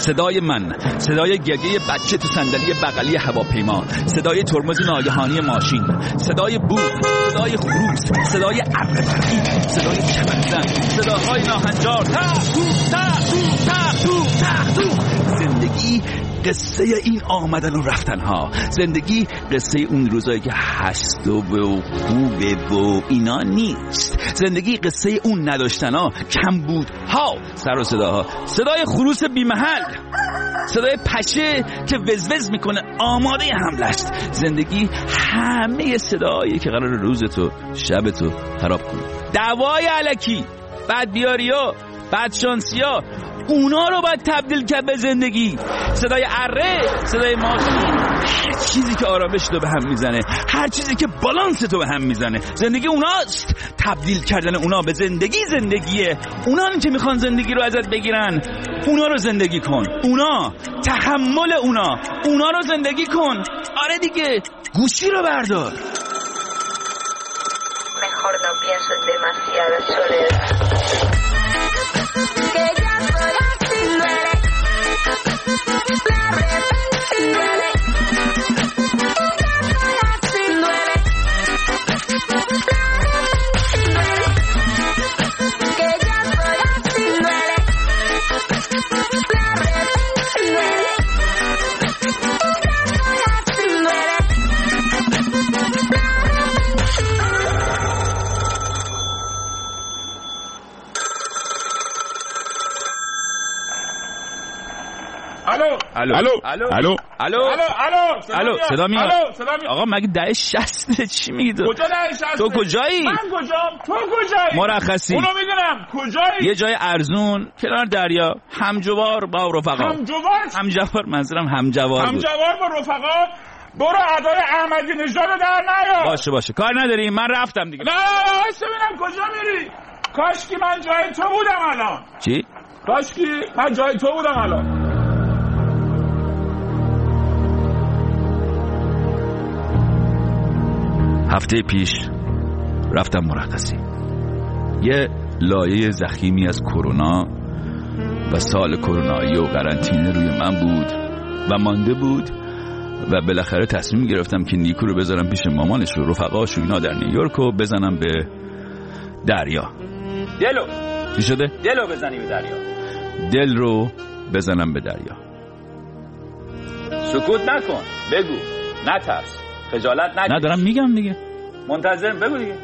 صدای من، صدای گریه بچه تو صندلی بغلی هواپیما، صدای ترمز ناگهانی ماشین، صدای بوق، صدای خروس، صدای اره برقی، صدای چمنزن، صداهای ناهنجار. زندگی قصه این آمدن و رفتن ها، زندگی قصه اون روزایی که هست و خوبه و اینا نیست. زندگی قصه اون نداشتن ها، کمبود ها، سر و صداها، صدای خروس بی محل، صدای پشه که وزوز میکنه آماده حمله است. زندگی همه صداهایی که قرار روزتو شبتو خراب کنه. دعوای الکی، بدبیاریا، بدشانسیا، اونا رو باید تبدیل کرد به زندگی. صدای اره، صدای ماشین، هر چیزی که آرامش تو به هم میزنه، هر چیزی که بالانس تو به هم میزنه، زندگی اوناست. تبدیل کردن اونا به زندگی زندگیه. اونا که میخوان زندگی رو ازت بگیرن، اونا رو زندگی کن. اونا، تحمل اونا رو زندگی کن. آره دیگه، گوشی رو بردار. Mejor no pienses demasiado, Soledad. الو صدا میاد. آقا مگه 10:60 چی میگی تو؟ کجا 10:60؟ تو کجایی؟ من کجام؟ تو کجایی؟ مرخصی. اونو میدونم. کجایی؟ یه جای ارزون کنار دریا، همجوار با رفقا. همجوار منظورم همجوار بود. همجوار با رفقا. برو ادای احمدی نژاد در نیار. باشه کار نداری، من رفتم دیگه. نه ببینم کجا میری؟ کاشکی من جای تو بودم الان. چی؟ کاشکی من جای تو بودم الان. هفته پیش رفتم مرخصی. یه لایه ضخیمی از کرونا و سال کرونایی و قرنطینه روی من بود و مانده بود و بالاخره تصمیم گرفتم که نیکو رو بذارم پیش مامانش و رفقاش و اینا در نیویورک و بزنم به دریا. دلو چی شده؟ دلو بزنی به دریا. دل رو بزنم به دریا. سکوت نکن، بگو، نترس، خجالت نکش. نه دارم میگم دیگه. منتظر بگو دیگه.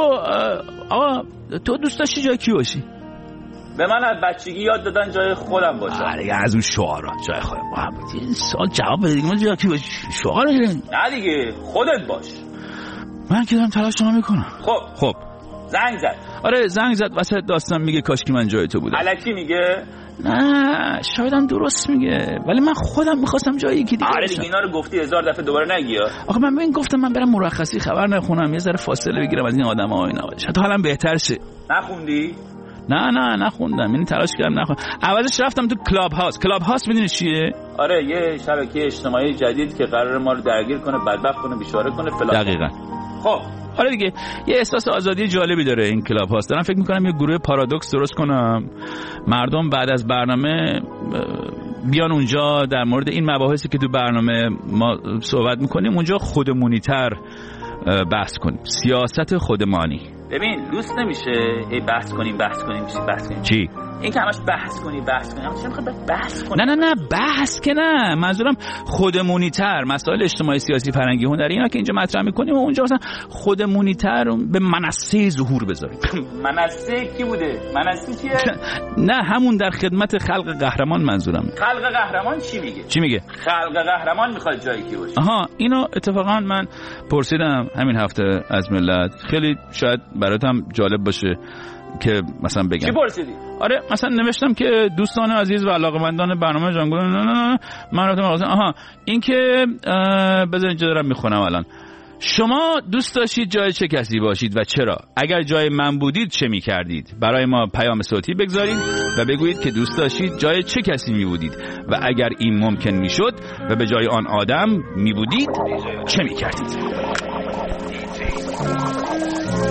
تو دوست داشتی جای کی باشی؟ به من از بچگی یاد دادن جای خودم باشم. آره از اون شعارات جای خودم. این سال جواب بده دیگه. من جای کی باشی؟ شعار بده. نه دیگه خودت باش. من که دارم تلاش میکنم. خب زنگ زد. آره زنگ زد وسط داستان میگه کاش که من جای تو بودم. الکی میگه؟ نه شایدم درست میگه، ولی من خودم میخواستم جای یکی دیگه. آره دیگه اینا رو گفتی 1000 دفعه دوباره نگی. آخه من ببین گفتم من برم مرخصی خبر نخونم، یه ذره فاصله بگیرم از این آدما و اینا، شاید حالم بهتر شه. نخوندی؟ نه نخوندم، یعنی تلاش کردم نخوندم. عوضش رفتم تو کلاب هاوس. میدونی چیه؟ آره یه شبکه اجتماعی جدید که قراره ما رو درگیر کنه، بدبخت کنه، بیچاره کنه فلان. دقیقاً. خب آره دیگه یه احساس آزادی جالبی داره این کلاب هاوس. دارم فکر میکنم یه گروه پارادوکس درست کنم، مردم بعد از برنامه بیان اونجا در مورد این مباحثی که تو برنامه ما صحبت میکنیم اونجا خودمونی‌تر بحث کنیم. سیاست خودمانی. ببین لوس نمیشه هی بحث کنیم. چی؟ این که همش بحث کنیم. چه میخواد بحث کنیم؟ نه بحث که نه، منظورم خودمونی‌تر. مسائل اجتماعی سیاسی فرهنگی هنری اینا که اینجا مطرح میکنیم و اونجا مثلا خودمونی‌تر به منصه ظهور بذاریم. منصه کی بوده؟ منصه چیه؟ نه همون در خدمت خلق قهرمان منظورم. خلق قهرمان چی میگه؟ خلق قهرمان میخواد جایی کی باشه؟ آها اینو اتفاقا من پرسیدم همین هفته از ملت. خیلی شاید براتم جالب باشه که مثلا بگم. چی پرسیدی؟ آره مثلا نوشتم که دوستان عزیز و علاقه‌مندان برنامه جانگل من رفتم این که بذارید اینجا دارم میخونم الان. شما دوست داشتید جای چه کسی باشید و چرا؟ اگر جای من بودید چه می‌کردید؟ برای ما پیام صوتی بگذارید و بگویید که دوست داشتید جای چه کسی می‌بودید و اگر این ممکن می‌شد و به جای آن آدم می‌بودید چه می‌کردید؟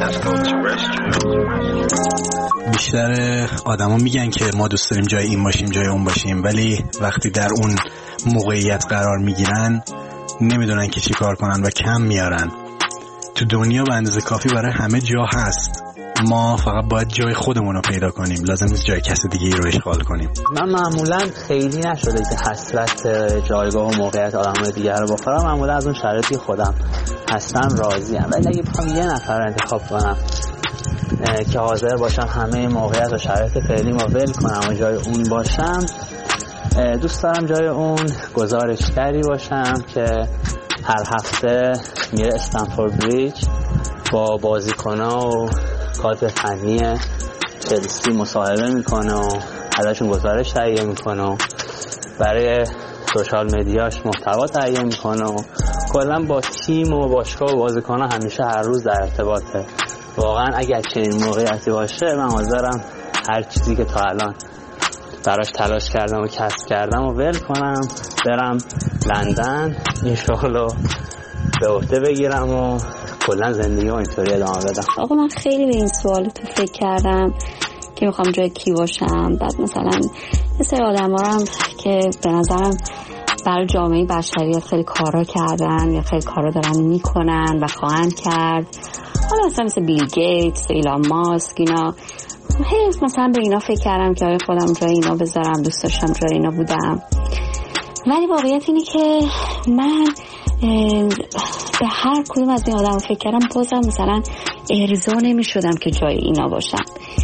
بیشتر آدما میگن که ما دوست داریم جای این باشیم جای اون باشیم، ولی وقتی در اون موقعیت قرار میگیرن نمیدونن که چی کار کنن و کم میارن. تو دنیا به اندازه کافی برای همه جا هست، ما فقط باید جای خودمون رو پیدا کنیم، لازم نیست جای کسی دیگه رو اشغال کنیم. من معمولا خیلی نشده که حسرت جایگاه و موقعیت آدمای دیگه رو بخورم، معمولا از اون شرایطی خودم هستم راضیم. ولی اگه بخوام یه نفر انتخاب کنم که حاضر باشم همه موقعیت و شرایط فعلی ما ول کنم و جای اون باشم، دوست دارم جای اون گزارشگری باشم که هر هفته میره استنفورد بریج با بازیکن‌ها و کادر فنی چلسی مصاحبه میکنه و ازشون گزارش تهیه میکنه و برای سوشال مدیاش محتوا تهیه میکنه و کلا با تیم و باشگاه و بازیکن‌ها همیشه هر روز در ارتباطه. واقعا اگر چنین موقعیتی باشه من حاضرم هر چیزی که تا الان براش تلاش کردم و کسب کردم و ول کنم، برم لندن این شغلو به عهده بگیرم و کلا زندگی رو اینطوری ادامه بدم. آقا من خیلی به این سوال تو فکر کردم که میخوام جای کی باشم. بعد مثلا یه سری آدم ها هم که به نظرم برای جامعه بشریت خیلی کارا کردن یا خیلی کارا دارن میکنن و خواهند کرد، حالا مثلا بیل گیتس، ایلان ماسک، اینا مثلا به اینا فکر کردم که آیا خودم جای اینا بذارم، دوست داشتم جای اینا بودم. ولی واقعیت اینه که من به هر کدوم از این آدم فکر کردم بازم مثلا ارضا نمی شدم که جای اینا باشم.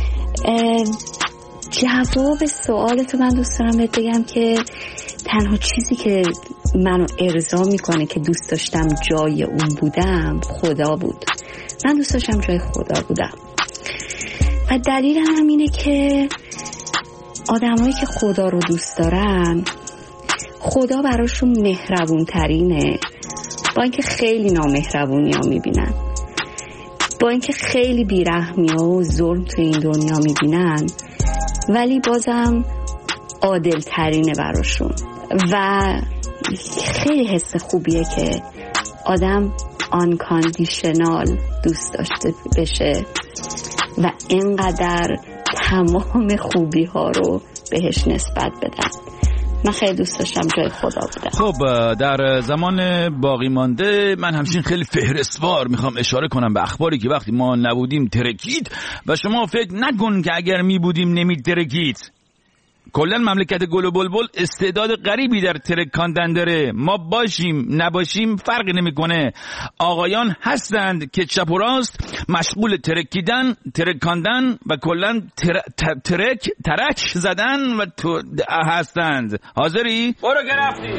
جواب سوالتو من دوست دارم بهت بگم که تنها چیزی که منو ارضا میکنه که دوست داشتم جای اون بودم خدا بود. من دوست داشتم جای خدا بودم و دلیلم هم اینه که آدمایی که خدا رو دوست دارن خدا براشون مهربون ترینه، با اینکه خیلی نامهربونی ها میبینن، با اینکه خیلی بیرحمی ها و ظلم تو این دنیا میبینن، ولی بازم عادل ترینه براشون. و خیلی حس خوبیه که آدم آنکاندیشنال دوست داشته بشه و اینقدر تمام خوبی ها رو بهش نسبت بدن. من خیلی دوست داشتم جای خدا بودم. خب در زمان باقی مانده من همچنین خیلی فهرستوار میخوام اشاره کنم به اخباری که وقتی ما نبودیم ترکید و شما فکر نکن که اگر می بودیم نمیترکید. کلا مملکت گل و بلبل استعداد غریبی در ترکاندن داره. ما باشیم نباشیم فرقی نمیکنه. آقایان هستند که چپ و راست مشغول ترکیدن، ترکاندن و کلا ترک زدن و هستند. حاضری؟ برو گرفتی.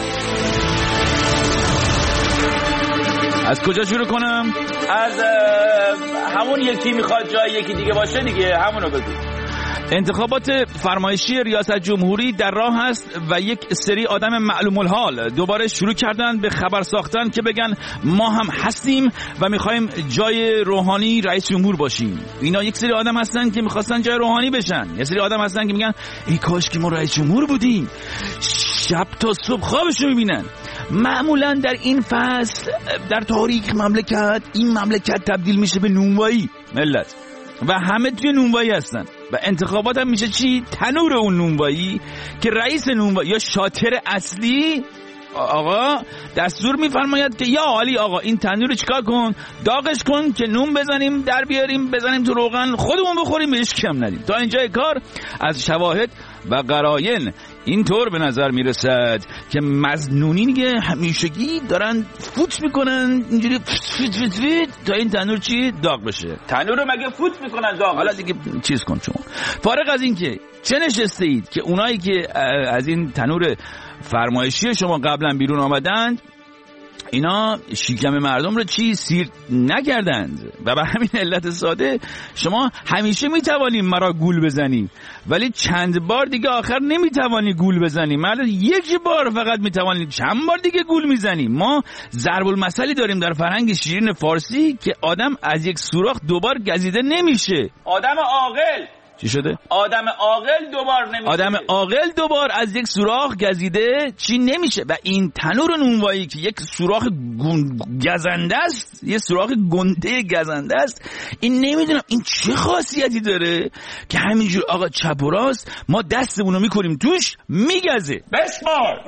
از کجا شروع کنم؟ از همون یکی میخواد جای یکی دیگه باشه دیگه، همونو بگو. انتخابات فرمایشی ریاست جمهوری در راه است و یک سری آدم معلوم الحال دوباره شروع کردن به خبر ساختن که بگن ما هم هستیم و میخوایم جای روحانی رئیس جمهور باشیم. اینا یک سری آدم هستن که میخواستن جای روحانی بشن. یک سری آدم هستن که میگن ای کاش که ما رئیس جمهور بودیم. شب تا صبح خوابشو میبینن. معمولا در این فصل در تاریخ مملکت این مملکت تبدیل میشه به نونوایی ملت و همه توی نونوایی هستن و انتخابات هم میشه چی؟ تنور اون نونوایی که رئیس نونوایی یا شاطر اصلی آقا دستور میفرماید که یا عالی آقا این تنور رو چیکار کن؟ داغش کن که نون بزنیم در بیاریم بزنیم تو روغن خودمون بخوریم بهش کم ندیم. تا اینجای کار از شواهد و قراین اینطور به نظر میرسد که مظنونین که همیشگی دارن فوت میکنن اینجوری فت تا این تنور چی داغ بشه. تنور رو مگه فوت میکنن داغ؟ حالا دیگه چیز کن شما. فارغ از این که چه نشسته اید که اونایی که از این تنور فرمایشی شما قبلا بیرون آمدند اینا شکم مردم رو چی سیر نکردند و به همین علت ساده شما همیشه میتوانی مرا گول بزنی ولی چند بار دیگه آخر نمیتوانی گول بزنی. مرد یک بار فقط میتوانی، چند بار دیگه گول میزنی. ما ضرب المثلی داریم در فرهنگ شیرین فارسی که آدم از یک سوراخ دوبار گزیده نمیشه. آدم عاقل چی شده؟ آدم عاقل دوبار نمیشه. آدم عاقل دوبار از یک سوراخ گزیده چی نمیشه. و این تنور نونوایی که یک سوراخ گزنده است، یه سوراخ گنده گزنده است، این نمیدونم این چه خاصیتی داره که همینجور آقا چپ و راست ما دستمونو میکنیم توش میگزه. بسپار.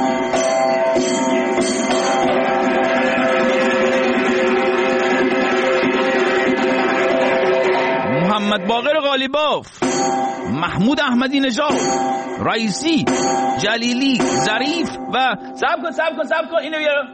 محمد باقر قالیباف، محمود احمدی نژاد، رئیسی، جلیلی، ظریف و صبر کن اینو بیار.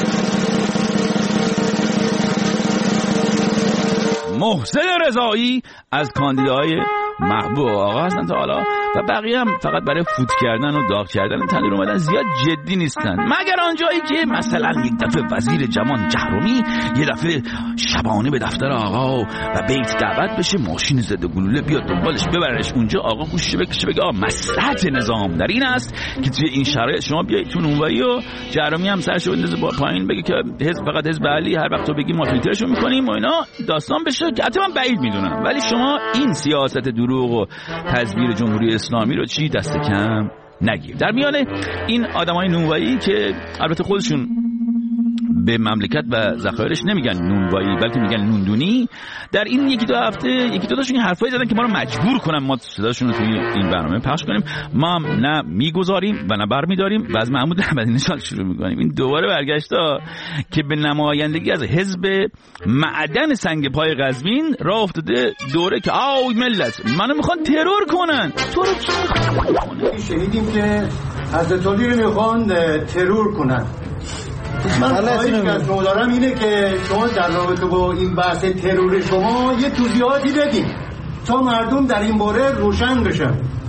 محسن رضایی از کاندیداهای محبوب آقا هستن تا حالا و بقیه هم فقط برای فوت کردن و داغ کردن تنور اومدن، زیاد جدی نیستن، مگر آنجایی که مثلا یک دفعه وزیر جوان جهرومی یه دفعه شبانه به دفتر آقا و بیت دعوت بشه، ماشین ضد گلوله بیاد دنبالش ببرش اونجا، آقا گوشش بکشه بگه مصلحت نظام در این است که توی این شرایط شما بیایید تو نونوایی و جهرومی هم سرشو بندازه با پایین بگه که حزب فقط حزب علی، هر وقت تو بگی ما فیلترشو می‌کنیم و اینا داستان بشه که حتی من بعید میدونم. ولی شما این سیاست دروغ و تزویر جمهوری اسلامی رو چی دست کم نگیر. در میان این آدمای نونوایی که البته خودشون به مملکت و ذخایرش نمیگن نونوایی بلکه میگن نوندونی، در این یکی دو هفته یکی دو تاشون حرفایی زدن که ما رو مجبور کنن ما صداشون رو توی این برنامه پخش کنیم. ما هم نه میگذاریم و نه برمیداریم و از محمود احمدی نژاد شروع میکنیم. این دوباره برگشتا که به نمایندگی از حزب معدن سنگ پای قزوین راه افتاده دوره که آوی ملت منو میخوان ترور کنن. تو رو کی شنیدیم که حضرت علی رو میخوان ترور کنن. من خواهش که از شما دارم اینه که شما در رابطه با این بحث ترور شما یه توضیحاتی بدید تا مردم در این باره روشن بشن.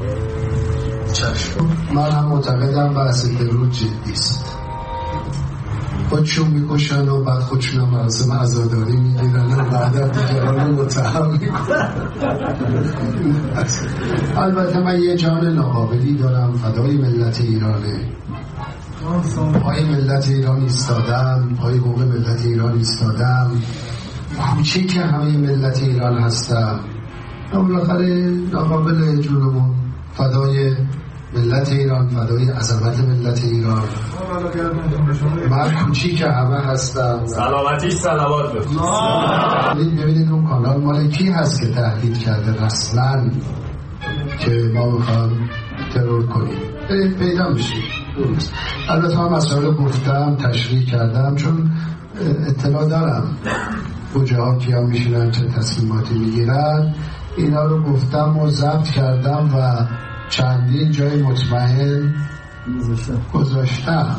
چشم. من هم معتقدم بحث ترور جدی است. خودشون میکشن و بعد خودشون هم مراسم عزاداری میگیرن و بعد دیگران رو متهم میکنن. البته من یه جان ناقابلی دارم، فدای ملت ایرانه، پای ملت ایران ایستادم، پای حقوق ملت ایران ایستادم، کوچیک همه ملت ایران هستم، بالاخره ناقابل جونمون، فدای ملت ایران، فدای عظمت ملت ایران، من کوچیک همه هستم. سلامتی صلوات ببینید اون کانال مال کی هست که تهدید کرده رسما که ما میخوام ترور کنیم، پیدا میشیم. البته من مسائل گفتم، تشریح کردم، چون اطلاع دارم کجاها کیا میشینن، چه تصمیماتی میگیرن، اینا رو گفتم و ضبط کردم و چندین جای مطمئن گذاشتم.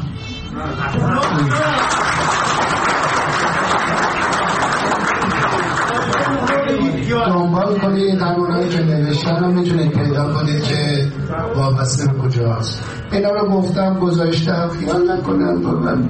دنبال کنید همونایی که نوشتن رو میتونید پیدا کنید که وابسته به کجاست. اینا رو گفتم گذاشتم، خیال نکنن من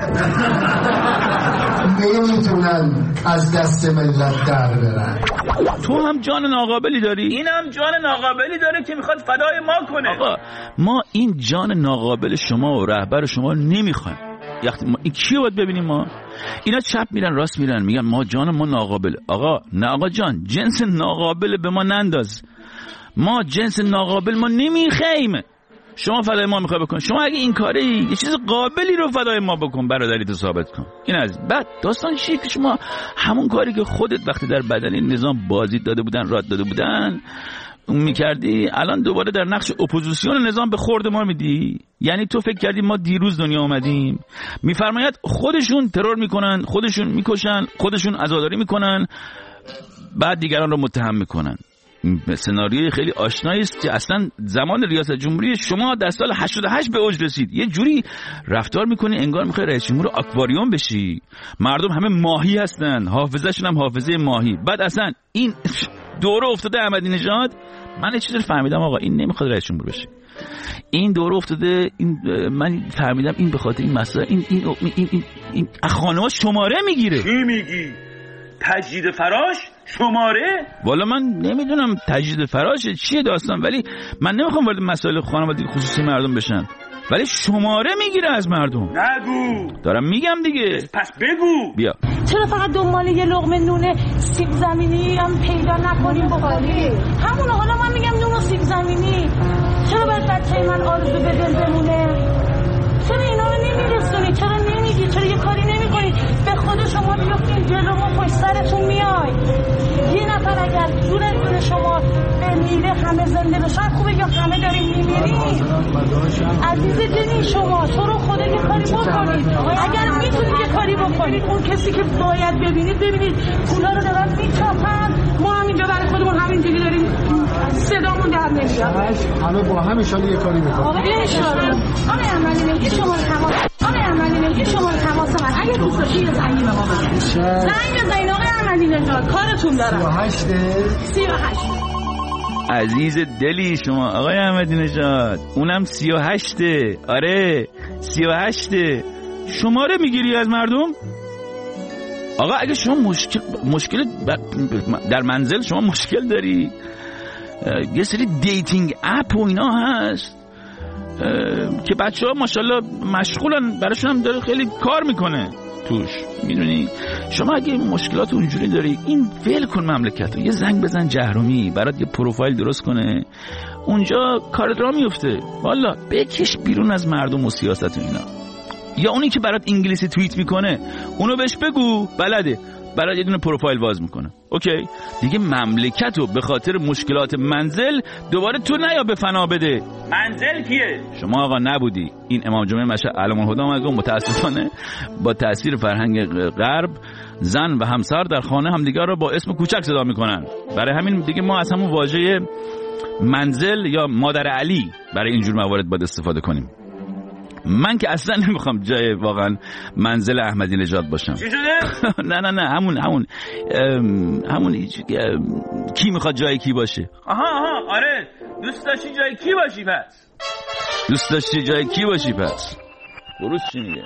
نمیتونن از دست ملت در برن. تو هم جان ناقابلی داری، این هم جان ناقابلی داره که میخواد فدای ما کنه. آقا ما این جان ناقابل شما و رهبر شما رو نمیخوایم. وقتی ما این کیو باید ببینیم؟ ما اینا چپ میرن راست میرن میگن ما جان ما ناقابل. آقا نه آقا جان، جنس ناقابل به ما ننداز، ما جنس ناقابل ما نمیخوایم. شما فدای ما میخوای بکن، شما اگه این کاری یه چیز قابلی رو فدای ما بکن، برادری تو ثابت کن. این از بعد داستان چیه که شما همون کاری که خودت وقتی در بدن این نظام بازی داده بودن، راد داده بودن اون میکردی، الان دوباره در نقش اپوزیسیون نظام به خورد ما میدی. یعنی تو فکر کردی ما دیروز دنیا اومدیم؟ میفرماید خودشون ترور میکنن، خودشون میکشن، خودشون عزاداری میکنن، بعد دیگران رو متهم میکنن. سناریوی خیلی آشنایی است که اصلا زمان ریاست جمهوری شما در سال 88 به اوج رسید. یه جوری رفتار میکنی انگار میخوای رئیس جمهور آکواریوم بشی. مردم همه ماهی هستن، حافظه‌شون هم حافظه ماهی. بعد اصلا این دوره افتاده احمدی نژاد، من یه چیزی فهمیدم آقا، این نمیخواد رئیس جمهور بشه. این دوره افتاده، این من فهمیدم این به خاطر این مسئله این خانم‌ها شماره میگیره. چی میگی؟ تجدید فراش شماره؟ والا من نمیدونم تجدید فراشه چیه داستان، ولی من نمیخوام وارد مسائل خانوادگی خصوصی مردم بشم، ولی شماره میگیره از مردم. نگو. دارم میگم دیگه. پس بگو. بیا چرا فقط دنبال یه لقمه نون سیب زمینی هم پیدا نکنیم بخوریم؟ همون حالا من میگم نون و سیب زمینی. چرا باید بچه من آرزو به دل بمونه؟ چرا اینا رو نمیرسونی؟ چرا نمیگی؟ چرا یه کاری نمیکنی؟ به خود شما بیفتین جلو ما پشت سرتون میای. یه نفر اگر دور از دور شما به میره همه زنده بشن خوبه یا همه داریم میمیریم؟ عزیز دلی شما تو رو خدا یه کاری بکنید. اگر میتونید یه کاری بکنید اون کسی که باید ببینید پولا رو دارن میچاپن، ما همینجا برای خودمون همینجوری داریم صدامون در نمیاد. همه با هم انشالله یه کاری میکنیم. انشالله. آقای عملی نگی شما تماس من اگه دوست داشتی زنگی به ما بزنید. زنگ بزنید آقای عملی نژاد کارتون دارم. 38 عزیز دلی شما آقای احمدی نژاد، اونم 38. آره 38. شماره میگیری از مردم؟ آقا اگه شما مشکل در منزل شما مشکل داری، یه سری دیتینگ اپ و اینا هست که بچه ها ماشاءالله مشغولن، براشون هم داره خیلی کار میکنه توش، میدونی. شما اگه مشکلات اونجوری داری این ول کن مملکت رو، یه زنگ بزن جهرومی برات یه پروفایل درست کنه، اونجا کارت راه میفته. والا بکش بیرون از مردم و سیاست و اینا. یا اونی که برات انگلیسی توییت میکنه اونو بهش بگو بلده، برات یه دونه پروفایل باز میکنه. اوکی دیگه مملکت رو به خاطر مشکلات منزل دوباره تو نیا به فنا بده. منزل کیه؟ شما آقا نبودی. این امام جمعه مشهد علم الهدی آمد متاسفانه با تاثیر فرهنگ غرب زن و همسر در خانه همدیگر رو با اسم کوچک صدا میکنن. برای همین دیگه ما از همون واژه منزل یا مادر علی برای اینجور موارد باید استفاده کنیم. من که اصلا نمیخوام جای واقعا منزل احمدی نژاد باشم. چی شده؟ نه همون کی میخواد جای کی باشه؟ آها آره دوست داشتی جای کی باشی پس بروز چی میگه؟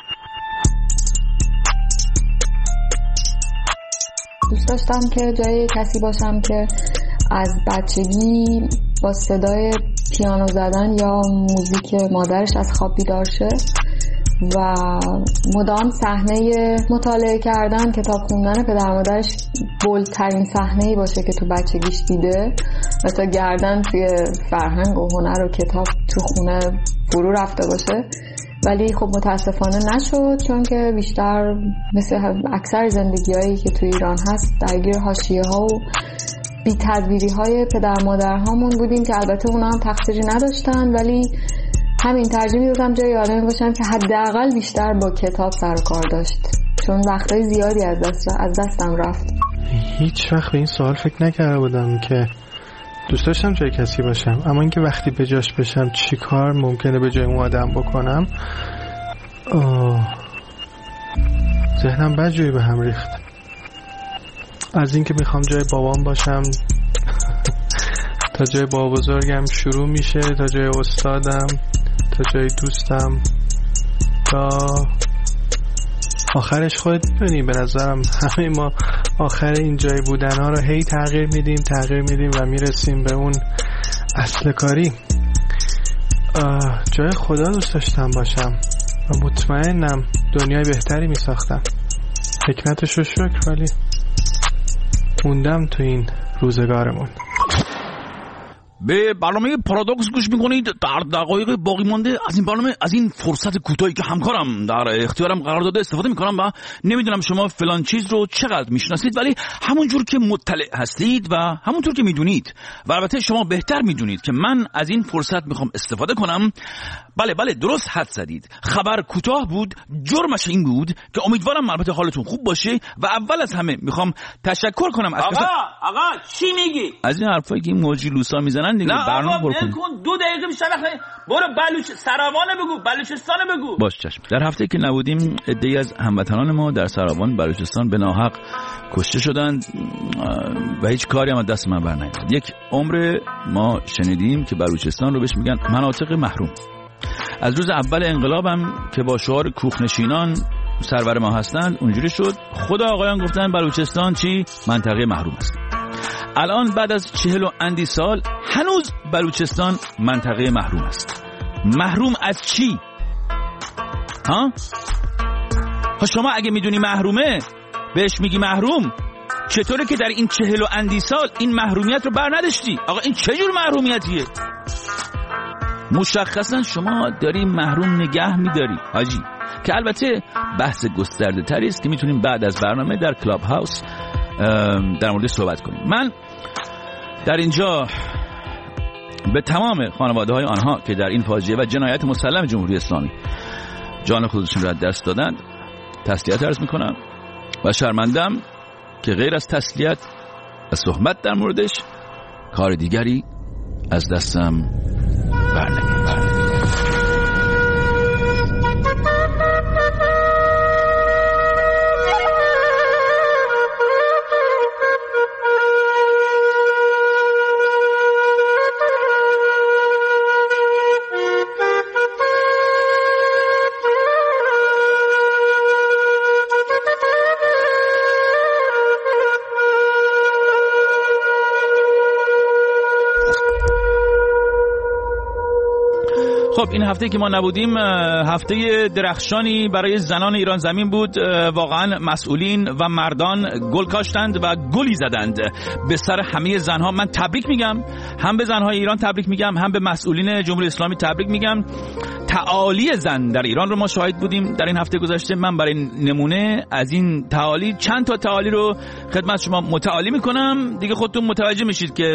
دوست داشتم که جای کسی باشم که از بچگی با صدای پیانو زدن یا موزیک مادرش از خواب بیدار شه و مدام صحنه مطالعه کردن، کتاب خوندن پدر مادرش بولترین صحنه‌ای باشه که تو بچگیش دیده و تا گردن توی فرهنگ و هنر و کتاب تو خونه فرو رفته باشه. ولی خب متاسفانه نشد، چون که بیشتر مثل اکثر زندگی‌هایی که تو ایران هست درگیر حاشیه‌ها و بی تدبیری های پدر مادر هامون بودیم که البته اونا هم تقصیری نداشتن، ولی همین ترجیح می‌دادم جای آدمی باشم که حداقل بیشتر با کتاب سر و کار داشت، چون وقتای زیادی از دستم رفت. هیچ وقت به این سوال فکر نکرده بودم که دوست داشتم جای کسی باشم، اما اینکه وقتی به جاش بشم چی کار ممکنه به جای اون آدم بکنم، ذهنم بدجوری به هم ریخت. از اینکه میخوام جای بابام باشم تا جای بابا بزرگم شروع میشه، تا جای استادم، تا جای دوستم، تا آخرش خودت می‌بینی. به نظرم همه ما آخر این جای بودن ها رو هی تغییر میدیم و میرسیم به اون اصل کاری. جای خدا دوست داشتم باشم و مطمئنم دنیای بهتری میساختم. حکمتش رو شکر، ولی موندم تو این روزگارمون. به برنامه پارادوکس گوش میکنید. در دقایق باقی مانده از این برنامه، از این فرصت کوتاهی که همکارم در اختیارم قرار داده استفاده میکنم و نمیدونم شما فلان چیز رو چقدر میشناسید، ولی همونجور که مطلع هستید و همونطور که میدونید و البته شما بهتر میدونید که من از این فرصت میخوام استفاده کنم. بله درست حد زدید. خبر کوتاه بود، جرمش این بود که امیدوارم البته حالتون خوب باشه و اول از همه میخوام تشکر کنم از آقا چی میگی؟ از این حرفایی که این موجی لوسا میزنن دیگه. برنامه پر کن. 2 دقیقه بیشتر برو سراوان بگو، بلوچستان بگو. باش چشم. در هفته که نبودیم عده‌ای از هموطنان ما در سراوان بلوچستان به ناحق کشته شدند و هیچ کاری هم از دست من برنیامد. یک عمر ما شنیدیم که بلوچستان رو بهش میگن مناطق محروم. از روز اول انقلابم که با شعار کوخنشینان سرور ما هستند اونجوری شد. خدا آقایان گفتن بلوچستان چی؟ منطقه محروم است. الان بعد از 40 و اندی سال هنوز بلوچستان منطقه محروم است. محروم از چی؟ ها شما اگه میدونی محرومه بهش میگی محروم؟ چطوره که در این 40 و اندی سال این محرومیت رو بر نداشتی؟ آقا این چه جور محرومیتیه؟ مشخصا شما داری محروم نگه میداری حاجی، که البته بحث گسترده تری است که میتونیم بعد از برنامه در کلاب هاوس در مورد صحبت کنیم. من در اینجا به تمام خانواده های آنها که در این فاجعه و جنایت مسلم جمهوری اسلامی جان خودشون را دست دادند تسلیت عرض میکنم و شرمندم که غیر از تسلیت و صحبت در موردش کار دیگری از دستم برنمیاد. خب این هفته که ما نبودیم هفته درخشانی برای زنان ایران زمین بود. واقعا مسئولین و مردان گل کاشتند و گلی زدند به سر همه زنها. من تبریک میگم، هم به زنهای ایران تبریک میگم، هم به مسئولین جمهوری اسلامی تبریک میگم. تعالی زن در ایران رو ما شاهد بودیم در این هفته گذشته. من برای نمونه از این تعالی چند تا تعالی رو خدمت شما متعالی میکنم، دیگه خودتون متوجه میشید که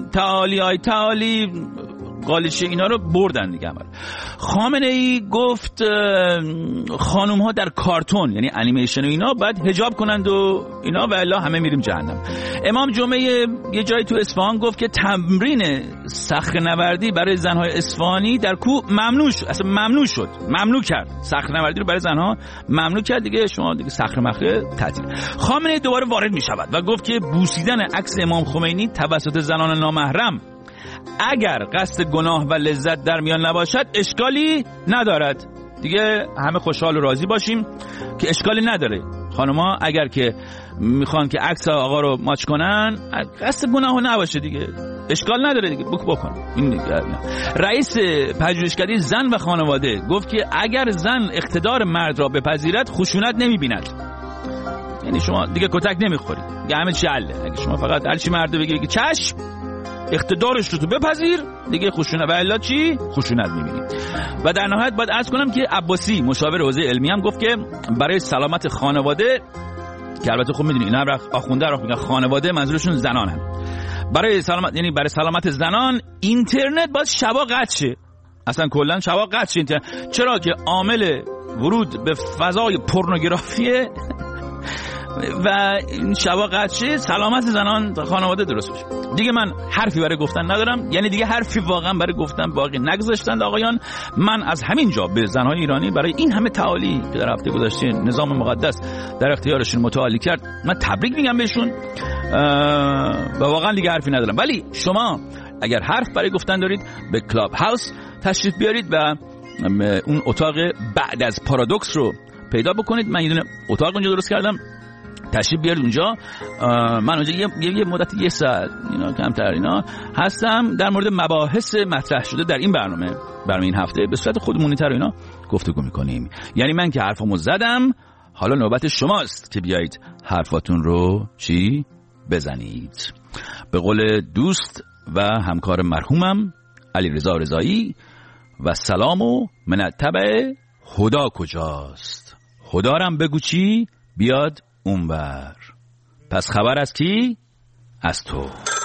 تعالی قالیچه اینا رو بردن دیگه. خامنه ای گفت خانوم ها در کارتون یعنی انیمیشن و اینا باید حجاب کنند و اینا و الا همه میریم جهنم. امام جمعه یه جایی تو اصفهان گفت که تمرین صخره‌نوردی برای زنهای اصفهانی در کوه ممنوع شد، اصلا ممنوع کرد. صخره‌نوردی رو برای زنها ممنوع کرد دیگه، شما دیگه صخره مخره تعطیل. خامنه ای دوباره وارد میشود و گفت که بوسیدن عکس امام خمینی توسط زنان نامحرم اگر قصد گناه و لذت در میان نباشد اشکالی ندارد. دیگه همه خوشحال و راضی باشیم که اشکالی نداره. خانوما اگر که میخوان که عکس آقا رو ماچ کنن قصد گناه نباشه دیگه اشکال نداره دیگه بکن. این دیگه رئیس پژوهشکده زن و خانواده گفت که اگر زن اقتدار مرد را بپذیرد خشونت نمیبیند. یعنی شما دیگه کتک نمیخورید دیگه، همه چی حله. اگه شما فقط هر چی مرد بگی چشم اقتدارش رو تو بپذیر دیگه خشونت و الا چی خشونت می‌بینی. و در نهایت باید عرض کنم که عباسی مشاور حوزه علمی هم گفت که برای سلامت خانواده، که البته خب میدونی اینا آخونده رو میگن خانواده منظورشون زنانن، برای سلامت یعنی برای سلامت زنان اینترنت باید شبا قطع شه، اصلا کلا شبا قطع شه اینترنت. چرا که عامل ورود به فضای پورنوگرافی و این شبا قطعه سلامت زنان خانواده درست بشه. دیگه من حرفی برای گفتن ندارم، یعنی دیگه حرفی واقعا برای گفتن باقی نگذاشتند آقایان. من از همین جا به زنهای ایرانی برای این همه تعالی که در هفته گذشته نظام مقدس در اختیارشون متعالی کرد من تبریک میگم بهشون و واقعا دیگه حرفی ندارم. ولی شما اگر حرف برای گفتن دارید به کلاب هاوس تشریف بیارید و اون اتاق بعد از پارادوکس رو پیدا بکنید. من یه دونه اتاق اونجا درست کردم، تشریف بیارید اونجا. من اونجا یه مدت یه ساعت اینا کمتر اینا هستم در مورد مباحث مطرح شده در این برنامه این هفته به صورت خودمونی‌تر اینا گفتگو می‌کنیم. یعنی من که حرفمو زدم، حالا نوبت شماست که بیایید حرفاتون رو بزنید. به قول دوست و همکار مرحومم علیرضا رضایی و سلام و من تبع خدا کجاست؟ خدارم بگو چی بیاد اونور. پس خبر از کی؟ از تو.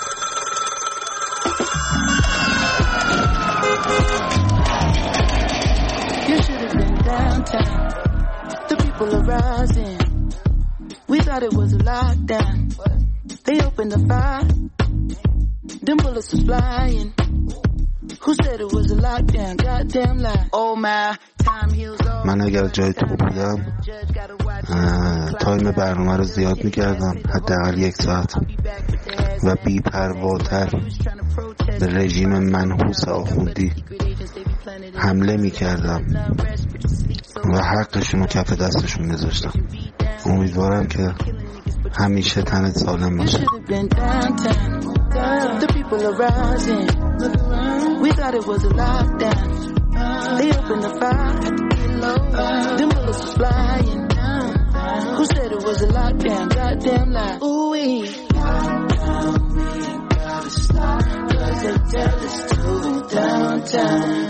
You should have been downtown. The people are rising. We thought it was a lockdown. They opened the fire. Them bullets was flying. Who said it was a lockdown? Goddamn lie. Oh my. من اگر جای تو بودم تایم برنامه رو زیاد میکردم، حداقل 1 ساعت، و بی پرواتر به رژیم منحوس آخوندی حمله میکردم و حقشون رو کف دستشون میذاشتم. امیدوارم که همیشه تنت سالم باشه. The people are rising. We thought it was a lockdown. They opened the fire. Them bullets was flying. Who said it was a lockdown? Goddamn lie. Ooh-wee. Lockdown, we gotta stop. Cause they tell us to downtown.